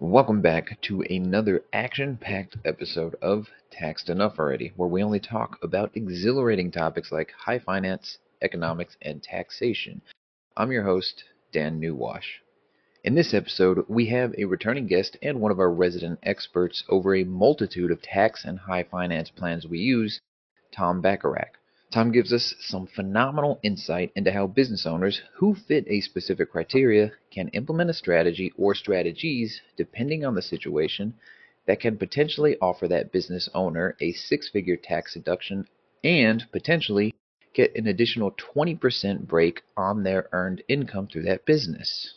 Welcome back to another action-packed episode of Taxed Enough Already, where we only talk about exhilarating topics like high finance, economics, and taxation. I'm your host, Dan Newwash. In this episode, we have a returning guest and one of our resident experts over a multitude of tax and high finance plans we use, Tom Bacharach. Tom gives us some phenomenal insight into how business owners who fit a specific criteria can implement a strategy or strategies, depending on the situation, that can potentially offer that business owner a six-figure tax deduction and potentially get an additional 20% break on their earned income through that business.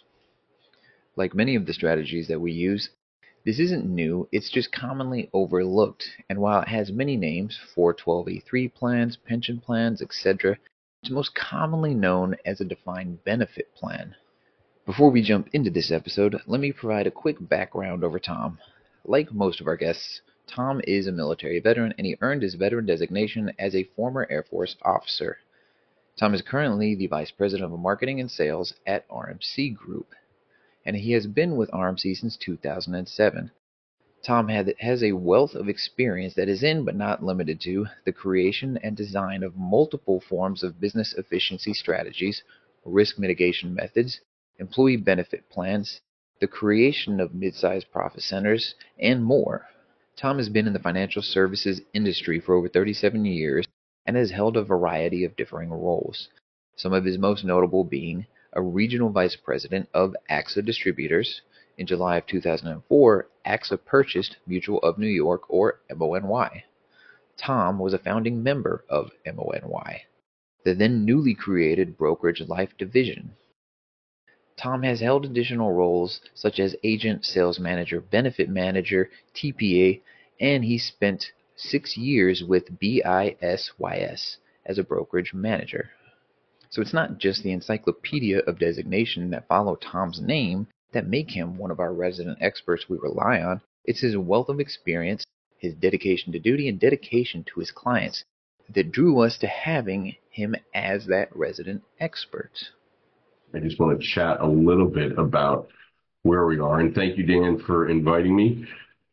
Like many of the strategies that we use, this isn't new, it's just commonly overlooked, and while it has many names, 412(a)(3) plans, pension plans, etc., it's most commonly known as a defined benefit plan. Before we jump into this episode, let me provide a quick background over Tom. Like most of our guests, Tom is a military veteran and he earned his veteran designation as a former Air Force officer. Tom is currently the Vice President of Marketing and Sales at RMC Group, and he has been with RMC since 2007. Tom has a wealth of experience that is in, but not limited to, the creation and design of multiple forms of business efficiency strategies, risk mitigation methods, employee benefit plans, the creation of mid-sized profit centers, and more. Tom has been in the financial services industry for over 37 years and has held a variety of differing roles, some of his most notable being a regional vice president of AXA Distributors. In July of 2004, AXA purchased Mutual of New York, or MONY. Tom was a founding member of MONY, the then newly created brokerage life division. Tom has held additional roles such as agent, sales manager, benefit manager, TPA, and he spent 6 years with BISYS as a brokerage manager. So it's not just the encyclopedia of designation that follow Tom's name that make him one of our resident experts we rely on. It's his wealth of experience, his dedication to duty, and dedication to his clients that drew us to having him as that resident expert. I just want to chat a little bit about where we are, and thank you, Dan, for inviting me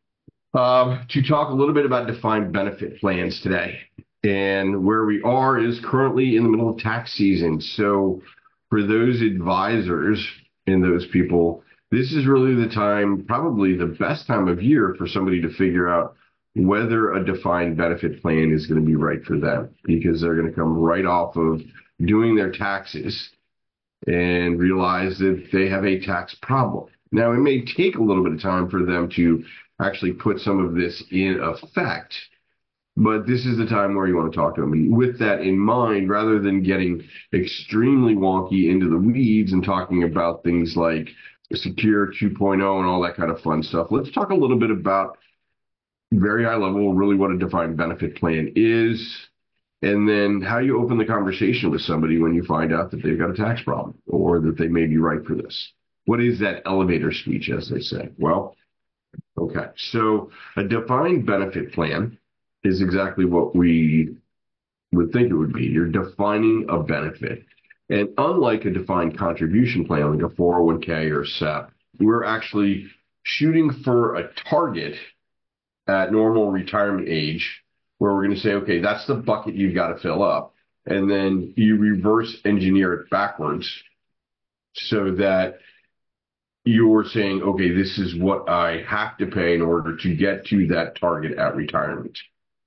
to talk a little bit about defined benefit plans today. And where we are is currently in the middle of tax season. So for those advisors and those people, this is really the time, probably the best time of year for somebody to figure out whether a defined benefit plan is going to be right for them, because they're going to come right off of doing their taxes and realize that they have a tax problem. Now, it may take a little bit of time for them to actually put some of this in effect, but this is the time where you want to talk to them. And with that in mind, rather than getting extremely wonky into the weeds and talking about things like Secure 2.0 and all that kind of fun stuff, let's talk a little bit about very high level, really what a defined benefit plan is, and then how you open the conversation with somebody when you find out that they've got a tax problem or that they may be right for this. What is that elevator speech, as they say? Well, okay, so a defined benefit plan is exactly what we would think it would be. You're defining a benefit. And unlike a defined contribution plan, like a 401k or SEP, we're actually shooting for a target at normal retirement age where we're going to say, okay, that's the bucket you've got to fill up. And then you reverse engineer it backwards so that you're saying, okay, this is what I have to pay in order to get to that target at retirement.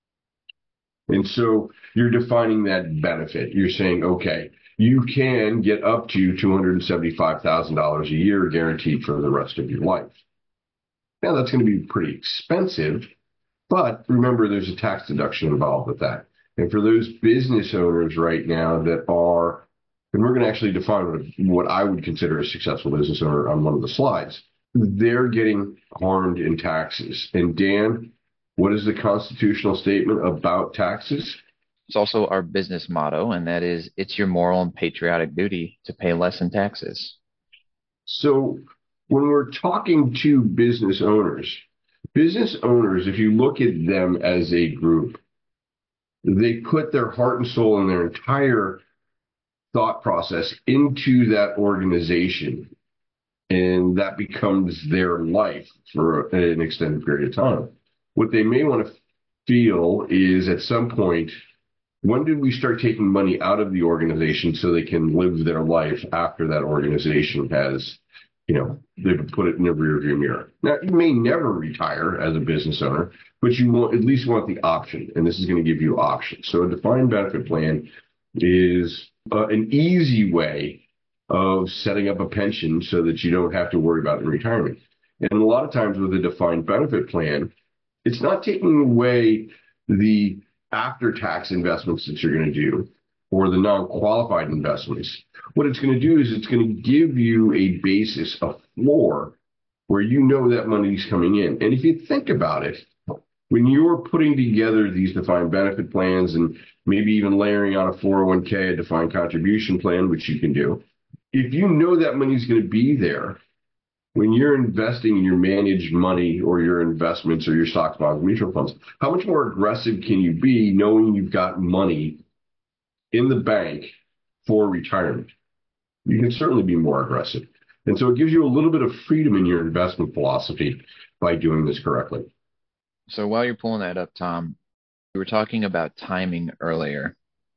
And so you're defining that benefit. You're saying, okay, you can get up to $275,000 a year guaranteed for the rest of your life. Now, that's going to be pretty expensive, but remember, there's a tax deduction involved with that. And for those business owners right now that are, and we're going to actually define what I would consider a successful business owner on one of the slides, they're getting harmed in taxes. And Dan, what is the constitutional statement about taxes? It's also our business motto, and that is, it's your moral and patriotic duty to pay less in taxes. So when we're talking to business owners, if you look at them as a group, they put their heart and soul and their entire thought process into that organization and that becomes their life for an extended period of time. What they may want to feel is at some point, when did we start taking money out of the organization so they can live their life after that organization has, they've put it in the rearview mirror? Now, you may never retire as a business owner, but you will at least want the option, and this is going to give you options. So a defined benefit plan is an easy way of setting up a pension so that you don't have to worry about it in retirement. And a lot of times with a defined benefit plan, it's not taking away the after-tax investments that you're going to do or the non-qualified investments. What it's going to do is it's going to give you a basis, a floor, where you know that money's coming in. And if you think about it, when you're putting together these defined benefit plans and maybe even layering on a 401k, a defined contribution plan, which you can do, if you know that money's going to be there, when you're investing in your managed money or your investments or your stocks, bonds, mutual funds, how much more aggressive can you be knowing you've got money in the bank for retirement? You can certainly be more aggressive. And so it gives you a little bit of freedom in your investment philosophy by doing this correctly. So while you're pulling that up, Tom, we were talking about timing earlier.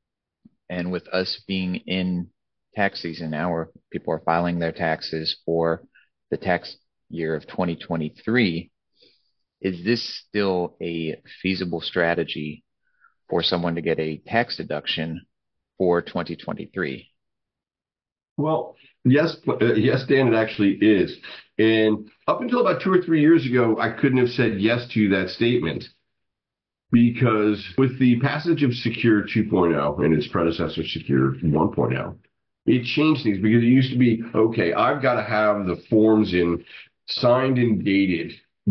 And with us being in tax season now, where people are filing their taxes for the tax year of 2023, is this still a feasible strategy for someone to get a tax deduction for 2023? Well, yes, Dan, it actually is. And up until about 2 or 3 years ago, I couldn't have said yes to that statement because with the passage of Secure 2.0 and its predecessor, Secure 1.0, it changed things because it used to be, okay, I've got to have the forms in signed and dated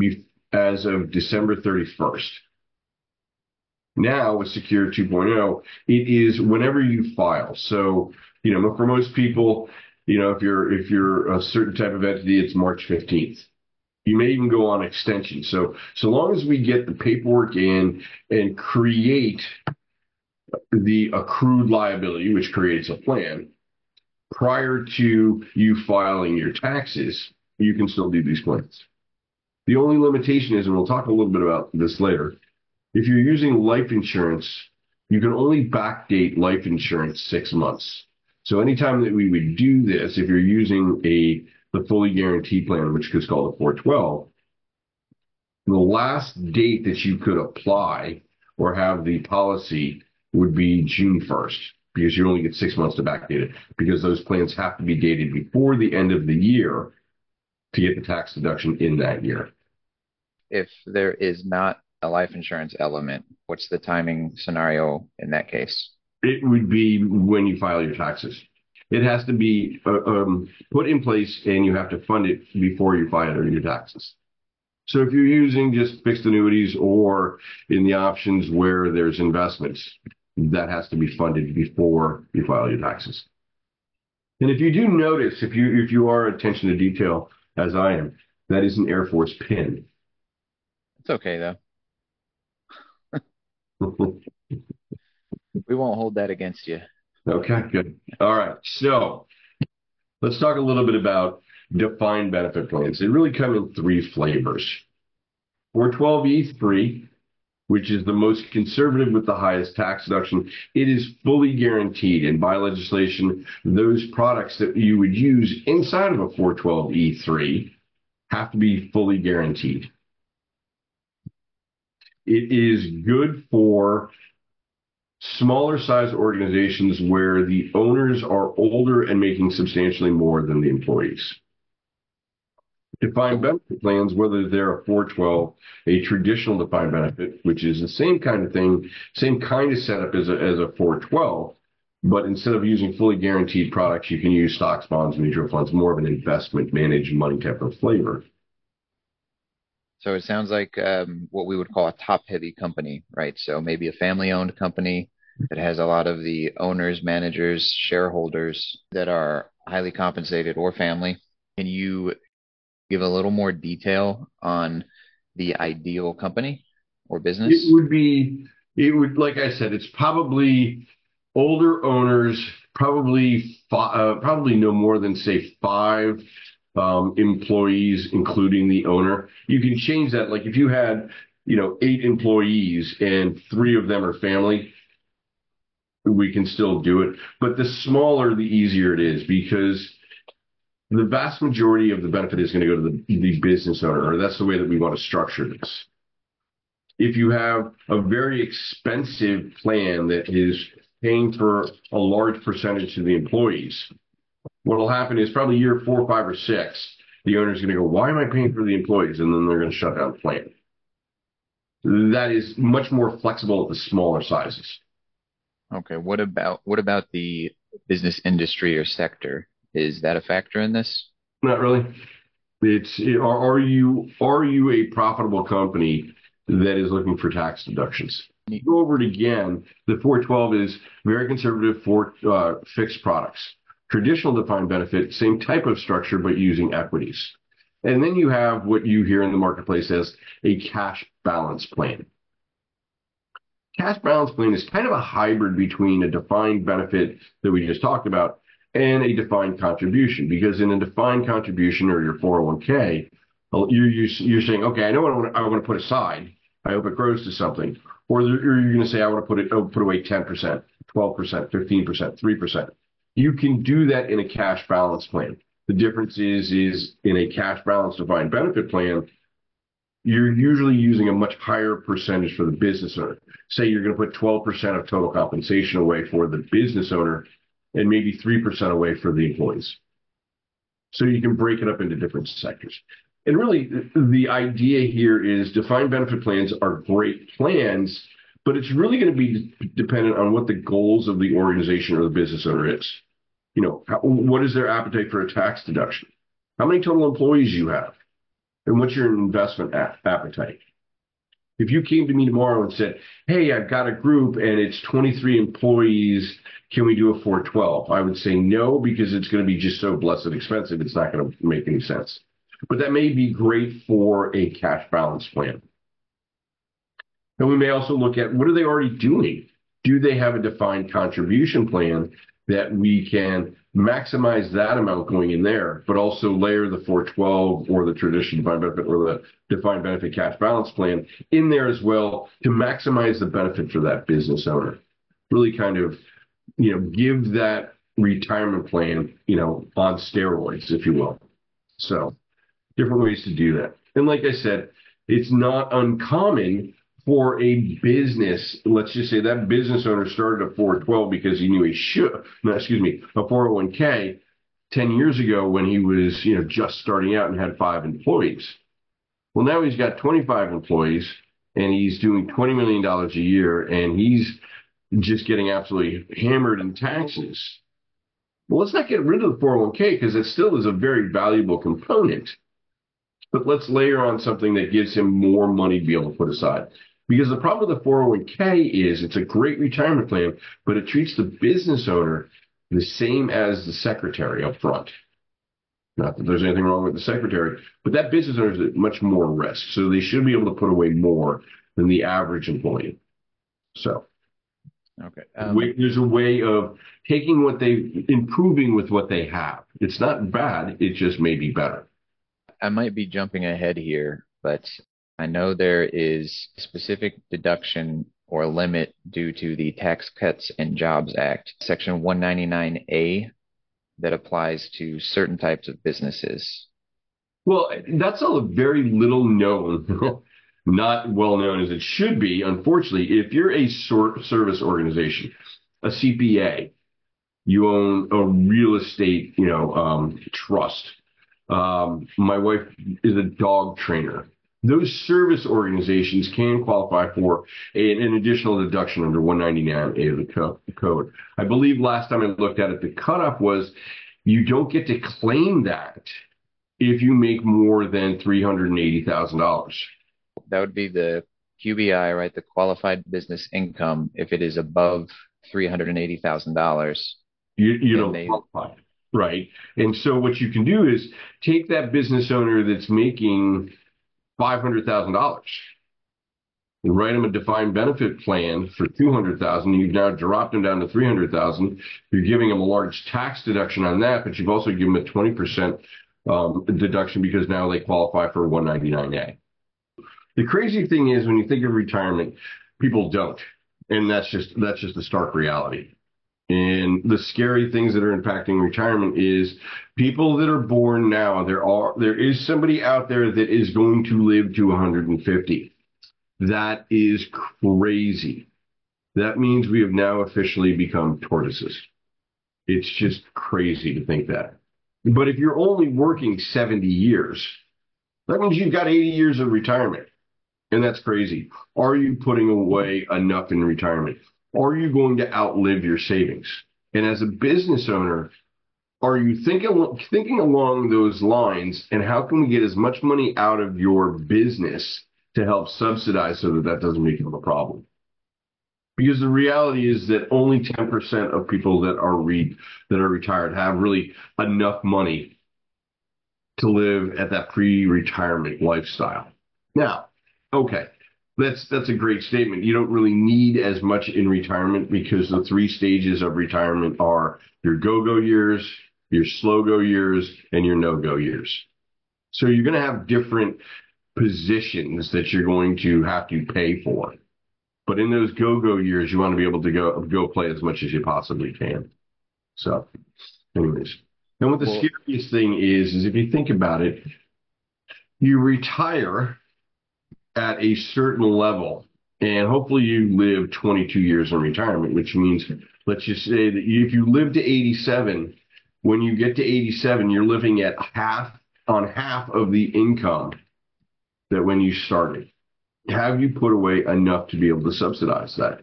as of December 31st. Now with Secure 2.0, it is whenever you file. So, for most people, if you're a certain type of entity, it's March 15th. You may even go on extension. So long as we get the paperwork in and create the accrued liability, which creates a plan, prior to you filing your taxes, you can still do these plans. The only limitation is, and we'll talk a little bit about this later, if you're using life insurance, you can only backdate life insurance 6 months. So anytime that we would do this, if you're using the fully guaranteed plan, which is called a 412, the last date that you could apply or have the policy would be June 1st, because you only get 6 months to backdate it, because those plans have to be dated before the end of the year to get the tax deduction in that year. If there is not a life insurance element, what's the timing scenario in that case? It would be when you file your taxes. It has to be put in place, and you have to fund it before you file your taxes. So if you're using just fixed annuities or in the options where there's investments, that has to be funded before you file your taxes. And if you do notice, if you are attention to detail, as I am, that is an Air Force pin. It's okay, though. We won't hold that against you. Okay, good. All right. So let's talk a little bit about defined benefit plans. They really come in 3 flavors. 412E3, which is the most conservative with the highest tax deduction. It is fully guaranteed. And by legislation, those products that you would use inside of a 412E3 have to be fully guaranteed. It is good for smaller size organizations where the owners are older and making substantially more than the employees. Defined benefit plans, whether they're a 412, a traditional defined benefit, which is the same kind of thing, same kind of setup as a 412, but instead of using fully guaranteed products, you can use stocks, bonds, mutual funds, more of an investment managed money type of flavor. So it sounds like what we would call a top-heavy company, right? So maybe a family-owned company that has a lot of the owners, managers, shareholders that are highly compensated or family. Can you give a little more detail on the ideal company or business? It would, like I said, it's probably older owners, probably no more than say 5 employees, including the owner. You can change that. Like if you had, 8 employees and 3 of them are family, we can still do it. But the smaller, the easier it is, because the vast majority of the benefit is going to go to the business owner, or that's the way that we want to structure this. If you have a very expensive plan that is paying for a large percentage to the employees, what will happen is probably year 4, 5, or 6, the owner's going to go, why am I paying for the employees? And then they're going to shut down the plan. That is much more flexible at the smaller sizes. Okay. What about the business industry or sector? Is that a factor in this? Not really. Are you a profitable company that is looking for tax deductions? Go over it again. The 412 is very conservative for fixed products. Traditional defined benefit, same type of structure, but using equities. And then you have what you hear in the marketplace as a cash balance plan. Cash balance plan is kind of a hybrid between a defined benefit that we just talked about and a defined contribution, because in a defined contribution or your 401k, you're saying, okay, I know what I want to put aside. I hope it grows to something. Or you're going to say, I want to put away 10%, 12%, 15%, 3%. You can do that in a cash balance plan. The difference is in a cash balance defined benefit plan, you're usually using a much higher percentage for the business owner. Say you're going to put 12% of total compensation away for the business owner and maybe 3% away for the employees. So you can break it up into different sectors. And really, the idea here is defined benefit plans are great plans, but it's really going to be dependent on what the goals of the organization or the business owner is. What is their appetite for a tax deduction? How many total employees you have? And what's your investment appetite? If you came to me tomorrow and said, hey, I've got a group and it's 23 employees, can we do a 412? I would say no, because it's going to be just so blessed expensive, it's not going to make any sense. But that may be great for a cash balance plan. And we may also look at, what are they already doing? Do they have a defined contribution plan that we can maximize that amount going in there, but also layer the 412 or the traditional defined benefit or the defined benefit cash balance plan in there as well to maximize the benefit for that business owner? Really kind of, give that retirement plan, on steroids, if you will. So different ways to do that. And like I said, it's not uncommon for a business, let's just say that business owner started a 412 because he knew a 401k 10 years ago when he was, just starting out and had 5 employees. Well, now he's got 25 employees and he's doing $20 million a year and he's just getting absolutely hammered in taxes. Well, let's not get rid of the 401k because it still is a very valuable component. But let's layer on something that gives him more money to be able to put aside. Because the problem with the 401k is it's a great retirement plan, but it treats the business owner the same as the secretary up front. Not that there's anything wrong with the secretary, but that business owner is at much more risk. So they should be able to put away more than the average employee. So okay, there's a way of taking improving with what they have. It's not bad. It just may be better. I might be jumping ahead here, but I know there is specific deduction or limit due to the Tax Cuts and Jobs Act, Section 199A, that applies to certain types of businesses. Well, that's all very little known, not well known as it should be. Unfortunately, if you're a service organization, a CPA, you own a real estate, trust. My wife is a dog trainer. Those service organizations can qualify for an additional deduction under 199A of the code. I believe last time I looked at it, the cutoff was you don't get to claim that if you make more than $380,000. That would be the QBI, right? The qualified business income. If it is above $380,000, you don't qualify. Right. And so what you can do is take that business owner that's making $500,000 and write them a defined benefit plan for $200,000. You've now dropped them down to $300,000. You're giving them a large tax deduction on that, but you've also given them a 20% deduction because now they qualify for 199A. The crazy thing is when you think of retirement, people don't. And that's just the stark reality. And the scary things that are impacting retirement is people that are born now. There is somebody out there that is going to live to 150. That is crazy. That means we have now officially become tortoises. It's just crazy to think that. But if you're only working 70 years, that means you've got 80 years of retirement. And that's crazy. Are you putting away enough in retirement? Are you going to outlive your savings? And as a business owner, are you thinking along those lines? And how can we get as much money out of your business to help subsidize so that doesn't become a problem? Because the reality is that only 10% of people that are retired have really enough money to live at that pre-retirement lifestyle. Now, okay, that's a great statement. You don't really need as much in retirement because the three stages of retirement are your go-go years, your slow-go years, and your no-go years. So you're going to have different positions that you're going to have to pay for. But in those go-go years, you want to be able to go play as much as you possibly can. So, anyways. And what the scariest thing is if you think about it, you retire at a certain level, and hopefully you live 22 years in retirement, which means, let's just say that if you live to 87, when you get to 87, you're living at half of the income that when you started. Have you put away enough to be able to subsidize that?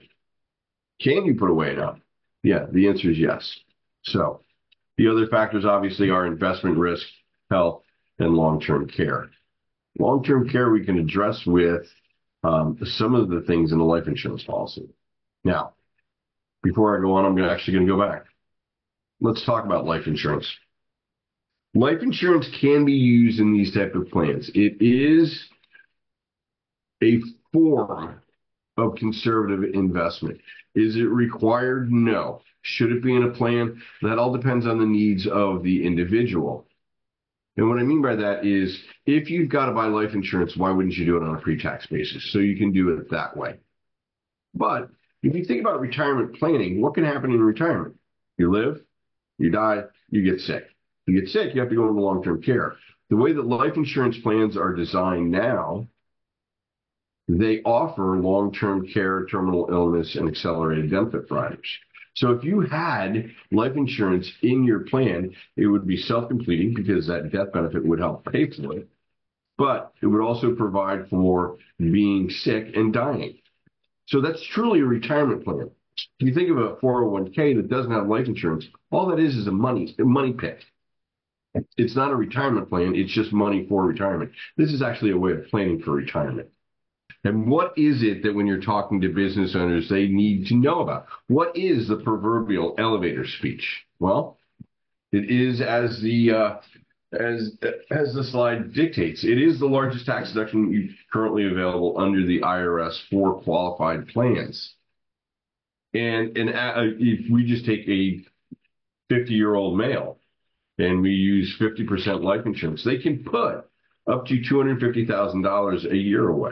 Can you put away enough? Yeah, the answer is yes. So the other factors obviously are investment risk, health, and long-term care. Long-term care we can address with some of the things in the life insurance policy. Now, before I go on, I'm actually going to go back. Let's talk about life insurance. Life insurance can be used in these type of plans. It is a form of conservative investment. Is it required? No. Should it be in a plan? That all depends on the needs of the individual. And what I mean by that is if you've got to buy life insurance, why wouldn't you do it on a pre-tax basis? So you can do it that way. But if you think about retirement planning, what can happen in retirement? You live, you die, you get sick. You get sick, you have to go into long-term care. The way that life insurance plans are designed now, they offer long-term care, terminal illness, and accelerated benefit riders. So if you had life insurance in your plan, it would be self-completing because that death benefit would help pay for it. But it would also provide for being sick and dying. So that's truly a retirement plan. If you think of a 401k that doesn't have life insurance, all that is a money pit. It's not a retirement plan. It's just money for retirement. This is actually a way of planning for retirement. And what is it that when you're talking to business owners, they need to know about? What is the proverbial elevator speech? Well, it is as the slide dictates. It is the largest tax deduction currently available under the IRS for qualified plans. And if we just take a 50-year-old male and we use 50% life insurance, they can put up to $250,000 a year away.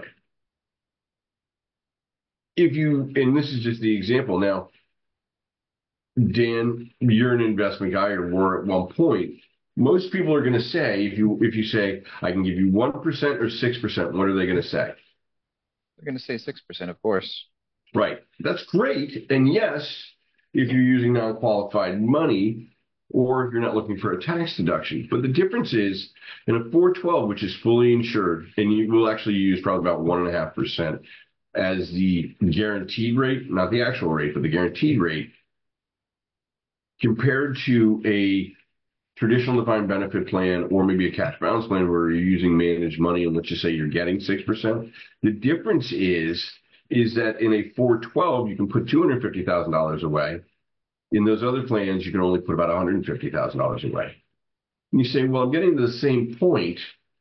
And this is just the example. Now, Dan, you're an investment guy, or were at one point. Most people are going to say, if you say, I can give you 1% or 6%, what are they going to say? They're going to say 6%, of course. Right. That's great. And yes, if you're using non-qualified money, or if you're not looking for a tax deduction. But the difference is, in a 412, which is fully insured, and you will actually use probably about 1.5%, as the guaranteed rate, not the actual rate, but the guaranteed rate, compared to a traditional defined benefit plan or maybe a cash balance plan where you're using managed money and let's just say you're getting 6%, the difference is that in a 412, you can put $250,000 away. In those other plans, you can only put about $150,000 away. And you say, well, I'm getting to the same point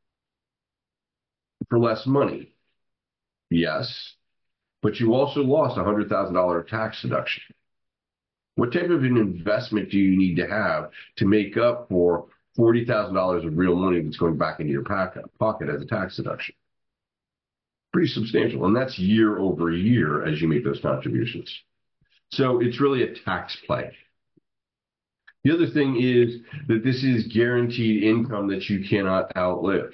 for less money. Yes. But you also lost a $100,000 tax deduction. What type of an investment do you need to have to make up for $40,000 of real money that's going back into your pocket as a tax deduction. Pretty substantial. And that's year over year as you make those contributions. So it's really a tax play. The other thing is that this is guaranteed income that you cannot outlive.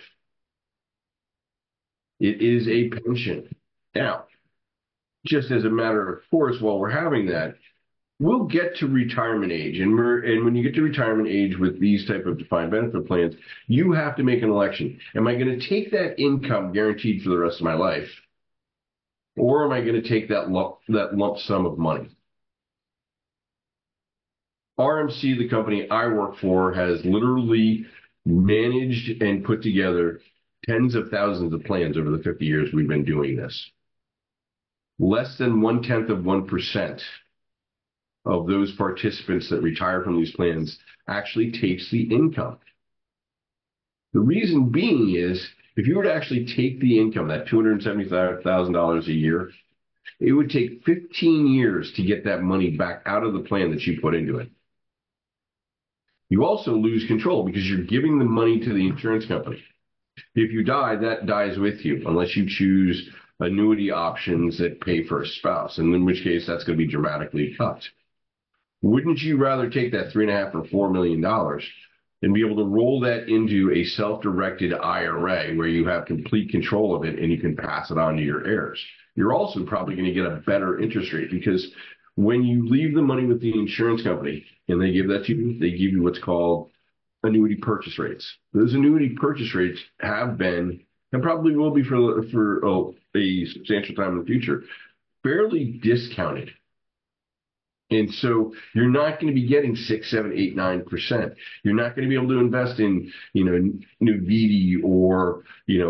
It is a pension. Now, just as a matter of course, while we're having that, we'll get to retirement age. And when you get to retirement age with these type of defined benefit plans, you have to make an election. Am I going to take that income guaranteed for the rest of my life? Or am I going to take that lump sum of money? RMC, the company I work for, has literally managed and put together tens of thousands of plans over the 50 years we've been doing this. Less than 0.1% of those participants that retire from these plans actually takes the income. The reason being is, if you were to actually take the income, that $275,000 a year, it would take 15 years to get that money back out of the plan that you put into it. You also lose control because you're giving the money to the insurance company. If you die, that dies with you, unless you choose annuity options that pay for a spouse, and in which case that's going to be dramatically cut. Wouldn't you rather take that $3.5 or $4 million and be able to roll that into a self-directed IRA where you have complete control of it and you can pass it on to your heirs? You're also probably going to get a better interest rate, because when you leave the money with the insurance company and they give that to you, they give you what's called annuity purchase rates. Those annuity purchase rates have been, and probably will be for a substantial time in the future, fairly discounted. And so you're not going to be getting 6, 7, 8, 9%. You're not going to be able to invest in, Nvidia or,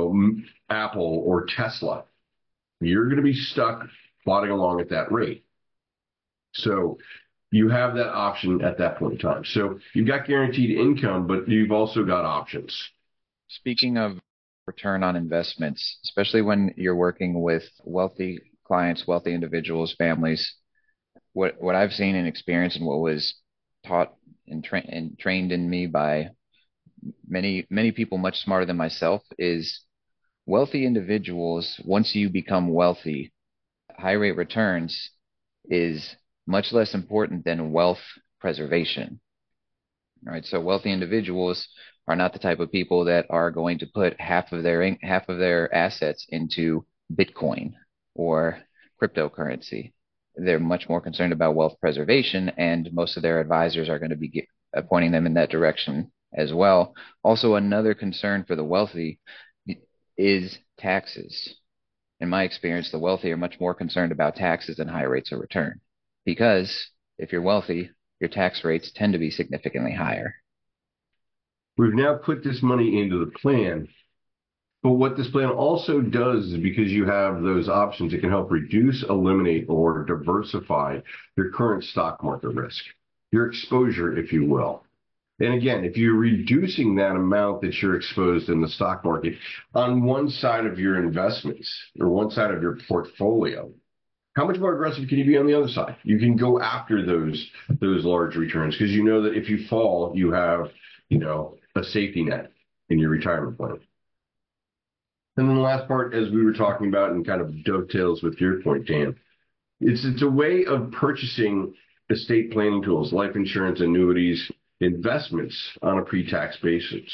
Apple or Tesla. You're going to be stuck plodding along at that rate. So you have that option at that point in time. So you've got guaranteed income, but you've also got options. Speaking of return on investments, especially when you're working with wealthy clients, wealthy individuals, families, what I've seen and experienced, and what was taught and trained in me by many people much smarter than myself, is wealthy individuals, once you become wealthy, high rate returns is much less important than wealth preservation. All right, so wealthy individuals are not the type of people that are going to put half of their assets into Bitcoin or cryptocurrency. They're much more concerned about wealth preservation, and most of their advisors are going to be pointing them in that direction as well. Also, another concern for the wealthy is taxes. In my experience, the wealthy are much more concerned about taxes than high rates of return, because if you're wealthy, your tax rates tend to be significantly higher. We've now put this money into the plan, but what this plan also does is, because you have those options, it can help reduce, eliminate, or diversify your current stock market risk, your exposure, if you will. And again, if you're reducing that amount that you're exposed in the stock market on one side of your investments or one side of your portfolio, how much more aggressive can you be on the other side? You can go after those large returns, because you know that if you fall, you have, a safety net in your retirement plan. And then the last part, as we were talking about, and kind of dovetails with your point, Dan, it's a way of purchasing estate planning tools, life insurance, annuities, investments on a pre-tax basis.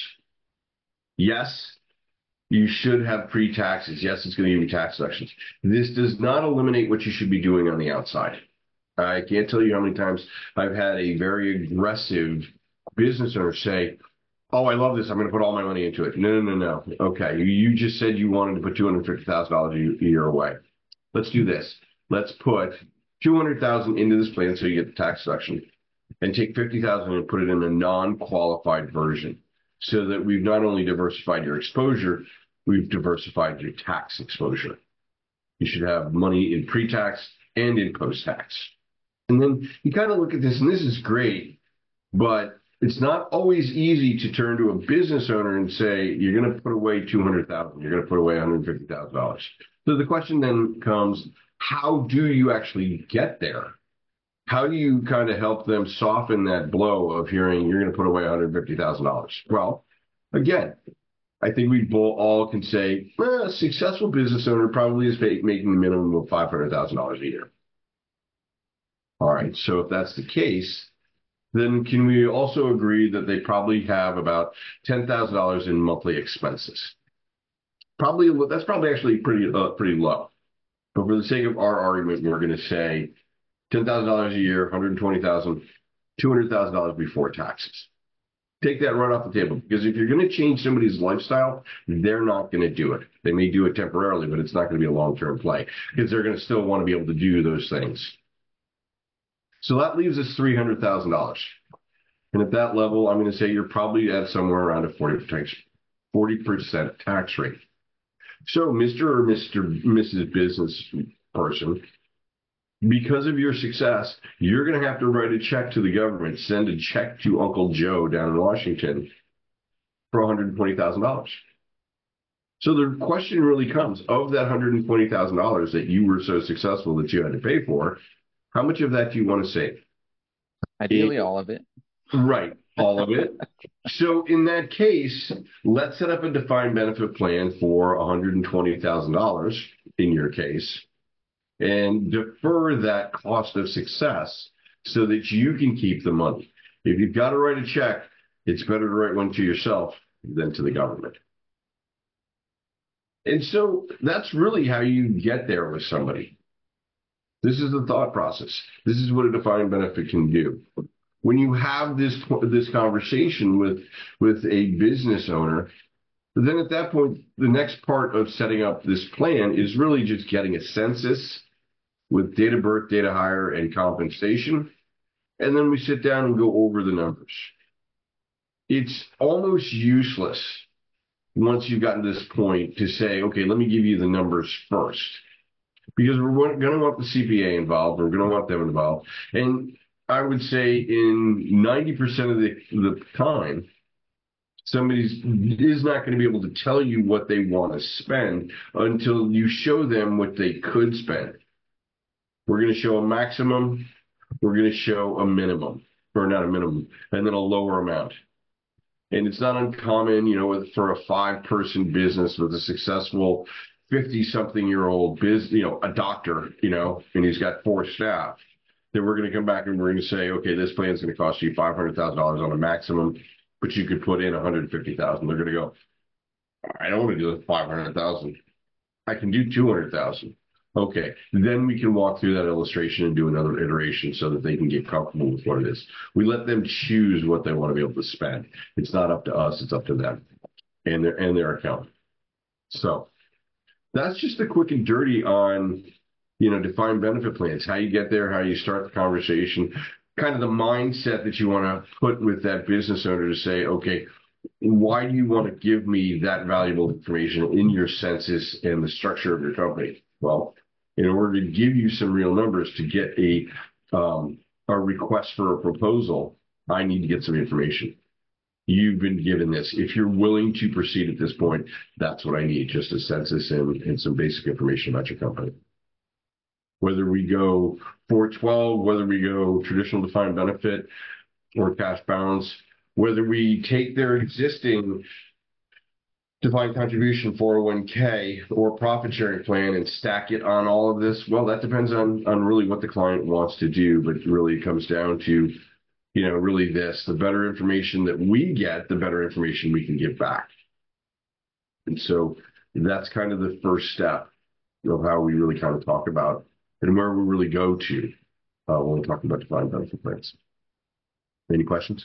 Yes, you should have pre-taxes. Yes, it's going to give you tax deductions. This does not eliminate what you should be doing on the outside. I can't tell you how many times I've had a very aggressive business owner say, "Oh, I love this. I'm going to put all my money into it." No. Okay, you just said you wanted to put $250,000 a year away. Let's do this. Let's put $200,000 into this plan so you get the tax deduction, and take $50,000 and put it in a non-qualified version, so that we've not only diversified your exposure, we've diversified your tax exposure. You should have money in pre-tax and in post-tax. And then you kind of look at this, and this is great, but it's not always easy to turn to a business owner and say, you're going to put away $200,000, you're going to put away $150,000. So the question then comes, how do you actually get there? How do you kind of help them soften that blow of hearing you're going to put away $150,000? Well, again, I think we all can say a successful business owner probably is making the minimum of $500,000 a year. All right, so if that's the case, then can we also agree that they probably have about $10,000 in monthly expenses? That's probably actually pretty low. But for the sake of our argument, we're going to say $10,000 a year, $120,000, $200,000 before taxes. Take that right off the table, because if you're going to change somebody's lifestyle, they're not going to do it. They may do it temporarily, but it's not going to be a long-term play because they're going to still want to be able to do those things. So that leaves us $300,000. And at that level, I'm going to say you're probably at somewhere around a 40% tax rate. So Mr. or Mrs. Business person, because of your success, you're going to have to write a check to the government, send a check to Uncle Joe down in Washington for $120,000. So the question really comes, of that $120,000 that you were so successful that you had to pay for, how much of that do you want to save? Ideally, all of it. Right, all of it. So in that case, let's set up a defined benefit plan for $120,000 in your case, and defer that cost of success so that you can keep the money. If you've got to write a check, it's better to write one to yourself than to the government. And so that's really how you get there with somebody. This is the thought process. This is what a defined benefit can do. When you have this conversation with a business owner, then at that point, the next part of setting up this plan is really just getting a census with date of birth, date of hire, and compensation. And then we sit down and go over the numbers. It's almost useless once you've gotten to this point to say, okay, let me give you the numbers first. Because we're going to want the CPA involved. We're going to want them involved. And I would say in 90% of the time, somebody is not going to be able to tell you what they want to spend until you show them what they could spend. We're going to show a maximum. We're going to show a minimum, or not a minimum, and then a lower amount. And it's not uncommon, for a 5-person business with a successful 50-something-year-old a doctor, and he's got 4 staff, then we're going to come back and we're going to say, okay, this plan is going to cost you $500,000 on a maximum, but you could put in $150,000. They're going to go, I don't want to do the $500,000. I can do $200,000. Okay, then we can walk through that illustration and do another iteration so that they can get comfortable with what it is. We let them choose what they want to be able to spend. It's not up to us, it's up to them and their account. So that's just the quick and dirty on, defined benefit plans, how you get there, how you start the conversation, kind of the mindset that you want to put with that business owner to say, okay, why do you want to give me that valuable information in your census and the structure of your company? Well, in order to give you some real numbers to get a request for a proposal, I need to get some information. You've been given this. If you're willing to proceed at this point, that's what I need, just a census and some basic information about your company. Whether we go 412, whether we go traditional defined benefit or cash balance, whether we take their existing defined contribution 401k or profit sharing plan and stack it on all of this, well, that depends on really what the client wants to do, but really it comes down to, really the better information that we get, the better information we can give back. And so that's kind of the first step of how we really kind of talk about and where we really go to when we're talking about defined benefit plans. Any questions?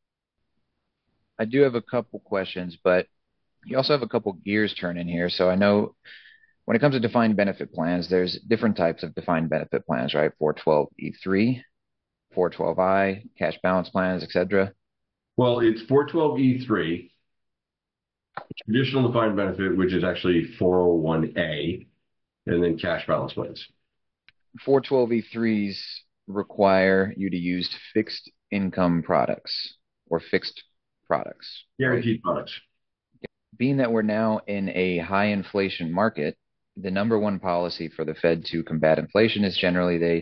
I do have a couple questions, but you also have a couple gears turning here. So I know when it comes to defined benefit plans, there's different types of defined benefit plans, right? 412E3, 412I, cash balance plans, etc. Well, it's 412E3, traditional defined benefit, which is actually 401A, and then cash balance plans. 412E3s require you to use fixed income products or fixed products. Guaranteed products. Being that we're now in a high inflation market, the number one policy for the Fed to combat inflation is generally they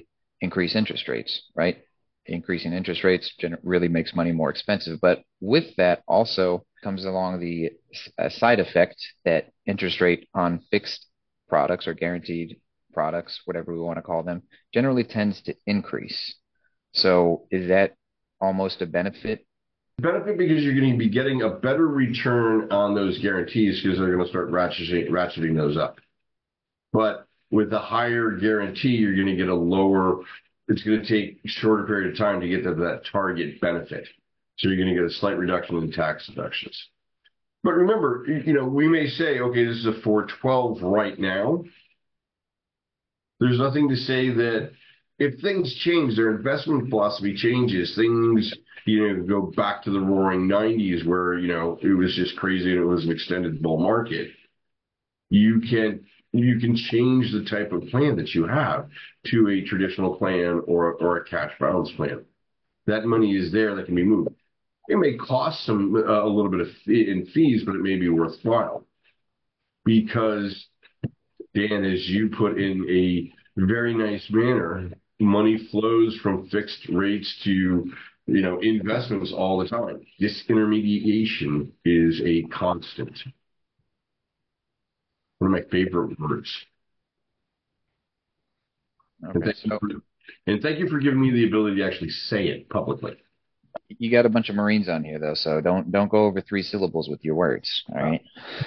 increase interest rates, right? Increasing interest rates really makes money more expensive. But with that also comes along the side effect that interest rate on fixed products or guaranteed products, whatever we want to call them, generally tends to increase. So is that almost a benefit? Benefit because you're going to be getting a better return on those guarantees because they're going to start ratcheting those up. But with a higher guarantee, you're going to get a lower, it's going to take a shorter period of time to get to that target benefit. So you're going to get a slight reduction in tax deductions. But remember, we may say, okay, this is a 412 right now. There's nothing to say that if things change, their investment philosophy changes, things, go back to the roaring 90s where, it was just crazy and it was an extended bull market. You can change the type of plan that you have to a traditional plan or a cash balance plan. That money is there that can be moved. It may cost a little bit in fees, but it may be worthwhile because, Dan, as you put in a very nice manner, money flows from fixed rates to investments all the time. Disintermediation is a constant. One of my favorite words. Okay, And thank you for giving me the ability to actually say it publicly. you got a bunch of Marines on here though, so don't go over 3 syllables with your words. All right.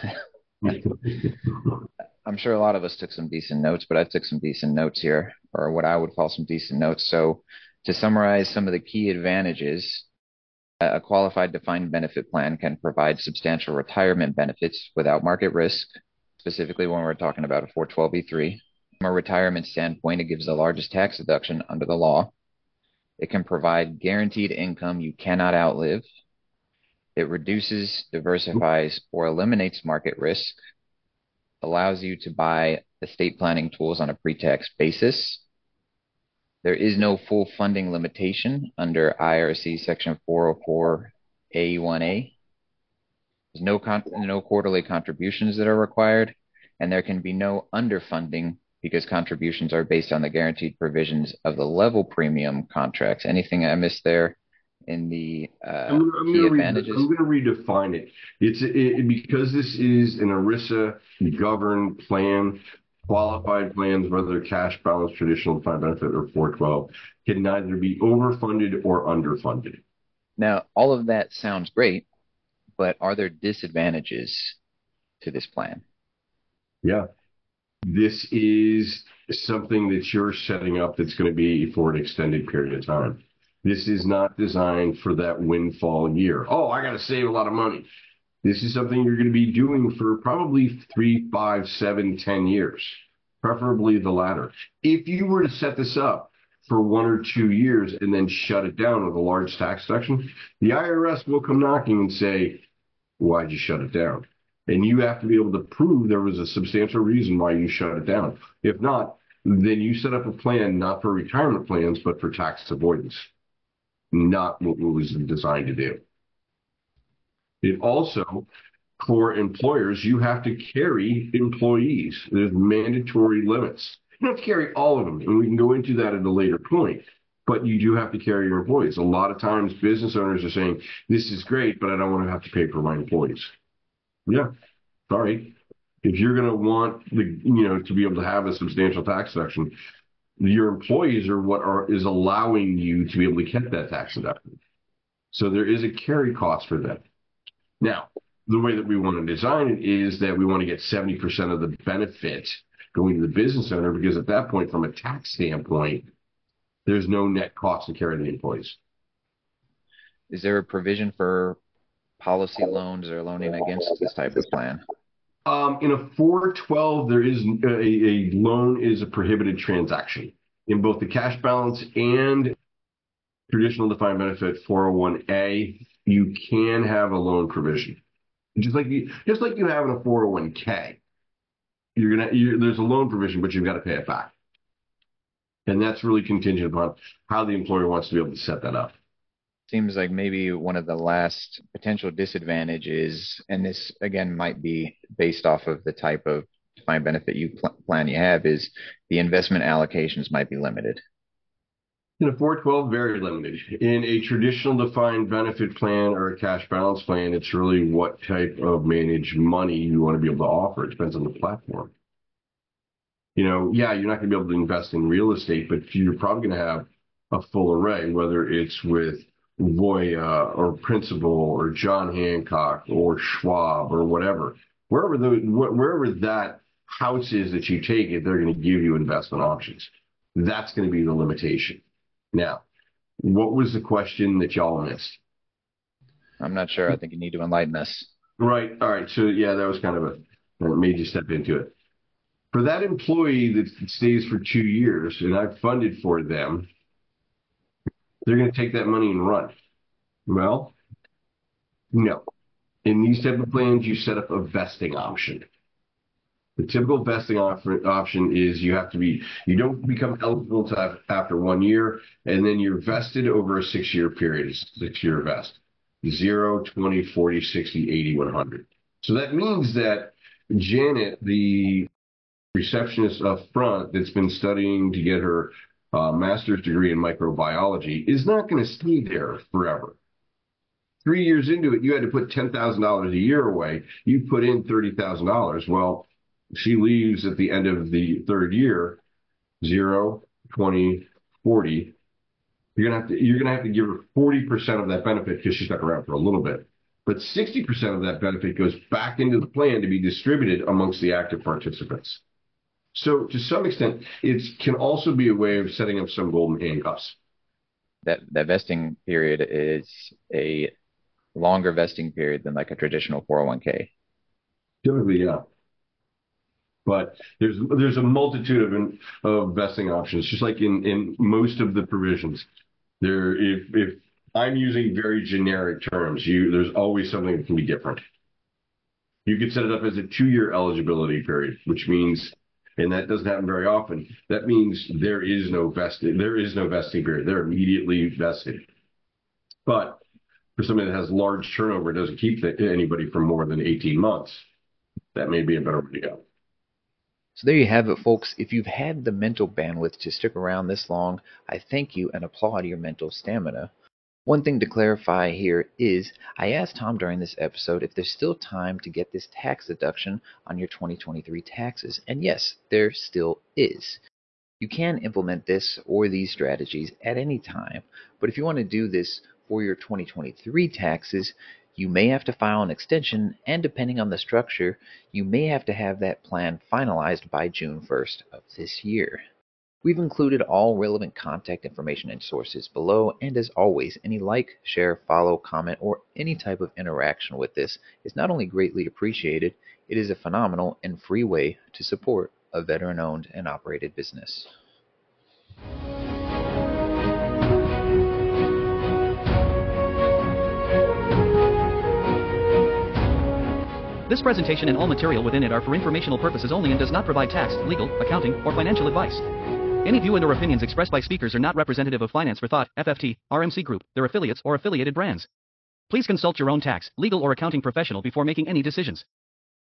I'm sure a lot of us took some decent notes, but I took some decent notes here, or what I would call some decent notes. So to summarize some of the key advantages, a qualified defined benefit plan can provide substantial retirement benefits without market risk, specifically when we're talking about a 412(b)(3). From a retirement standpoint, it gives the largest tax deduction under the law. It can provide guaranteed income you cannot outlive. It reduces, diversifies, or eliminates market risk, allows you to buy estate planning tools on a pre-tax basis. There is no full funding limitation under IRC Section 404A1A. There's no quarterly contributions that are required, and there can be no underfunding because contributions are based on the guaranteed provisions of the level premium contracts. Anything I missed there in the key advantages? I'm going to redefine it. Because this is an ERISA governed plan, qualified plans, whether cash balance, traditional defined benefit, or 412, can neither be overfunded or underfunded. Now, all of that sounds great, but are there disadvantages to this plan? Yeah. This is something that you're setting up that's going to be for an extended period of time. This is not designed for that windfall year. Oh, I got to save a lot of money. This is something you're going to be doing for probably 3, 5, 7, 10 years, preferably the latter. If you were to set this up for 1 or 2 years and then shut it down with a large tax deduction, the IRS will come knocking and say, why'd you shut it down? And you have to be able to prove there was a substantial reason why you shut it down. If not, then you set up a plan not for retirement plans, but for tax avoidance, not what it was designed to do. It also, for employers, you have to carry employees. There's mandatory limits. You don't have to carry all of them, and we can go into that at a later point. But you do have to carry your employees. A lot of times business owners are saying, this is great, but I don't want to have to pay for my employees. Yeah, sorry. If you're going to want to be able to have a substantial tax deduction, your employees are what is allowing you to be able to get that tax deduction. So there is a carry cost for that. Now, the way that we want to design it is that we want to get 70% of the benefit going to the business owner, because at that point, from a tax standpoint, there's no net cost to carry the employees. Is there a provision for policy loans or loaning against this type of plan? In a 412, there is a loan is a prohibited transaction. In both the cash balance and traditional defined benefit 401A, you can have a loan provision. Just like you have in a 401K. There's a loan provision, but you've got to pay it back. And that's really contingent upon how the employer wants to be able to set that up. Seems like maybe one of the last potential disadvantages, and this again might be based off of the type of defined benefit plan you have, is the investment allocations might be limited. In a 412, very limited. In a traditional defined benefit plan or a cash balance plan, it's really what type of managed money you want to be able to offer. It depends on the platform. Yeah, you're not going to be able to invest in real estate, but you're probably going to have a full array, whether it's with Voya or Principal or John Hancock or Schwab or whatever. Wherever that house is that you take it, they're going to give you investment options. That's going to be the limitation. Now, what was the question that y'all missed? I'm not sure. I think you need to enlighten us. Right. All right. So, yeah, that was kind of that made you step into it. For that employee that stays for 2 years, and I've funded for them, they're going to take that money and run. Well, no. In these type of plans, you set up a vesting option. The typical vesting option is you don't become eligible after 1 year, and then you're vested over a 6-year period, 6-year vest. 0, 20, 40, 60, 80, 100. So that means that Janet, the receptionist up front that's been studying to get her master's degree in microbiology, is not going to stay there forever. 3 years into it, you had to put $10,000 a year away. You put in $30,000. Well, she leaves at the end of the third year, 0, 20, 40. You're gonna have to give her 40% of that benefit because she stuck around for a little bit. But 60% of that benefit goes back into the plan to be distributed amongst the active participants. So to some extent, it can also be a way of setting up some golden handcuffs. That vesting period is a longer vesting period than like a traditional 401k. Typically, yeah. But there's a multitude of vesting options, just like in most of the provisions. If I'm using very generic terms, there's always something that can be different. You could set it up as a 2-year eligibility period, which means, and that doesn't happen very often, that means there is no vesting period. They're immediately vested. But for somebody that has large turnover, doesn't keep anybody for more than 18 months, that may be a better way to go. So there you have it, folks. If you've had the mental bandwidth to stick around this long, I thank you and applaud your mental stamina. One thing to clarify here is I asked Tom during this episode if there's still time to get this tax deduction on your 2023 taxes. And yes, there still is. You can implement this or these strategies at any time. But if you want to do this for your 2023 taxes, you may have to file an extension, and depending on the structure, you may have to have that plan finalized by June 1st of this year. We've included all relevant contact information and sources below, and as always, any like, share, follow, comment, or any type of interaction with this is not only greatly appreciated, it is a phenomenal and free way to support a veteran-owned and operated business. This presentation and all material within it are for informational purposes only and does not provide tax, legal, accounting, or financial advice. Any view and/or opinions expressed by speakers are not representative of Finance for Thought, FFT, RMC Group, their affiliates, or affiliated brands. Please consult your own tax, legal, or accounting professional before making any decisions.